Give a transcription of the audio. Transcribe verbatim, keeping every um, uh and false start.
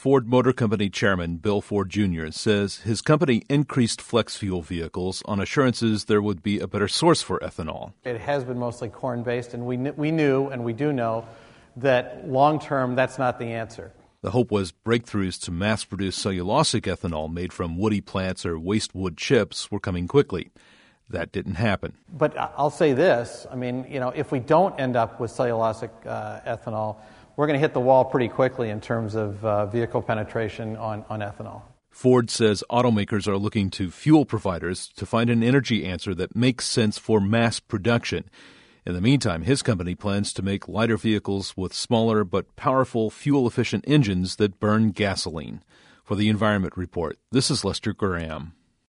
Ford Motor Company Chairman Bill Ford Junior says his company increased flex fuel vehicles on assurances there would be a better source for ethanol. It has been mostly corn-based, and we kn- we knew, and we do know, that long-term that's not the answer. The hope was breakthroughs to mass-produce cellulosic ethanol made from woody plants or waste wood chips were coming quickly. That didn't happen. But I'll say this, I mean, you know, if we don't end up with cellulosic uh, ethanol, we're going to hit the wall pretty quickly in terms of uh, vehicle penetration on, on ethanol. Ford says automakers are looking to fuel providers to find an energy answer that makes sense for mass production. In the meantime, his company plans to make lighter vehicles with smaller but powerful fuel-efficient engines that burn gasoline. For the Environment Report, this is Lester Graham.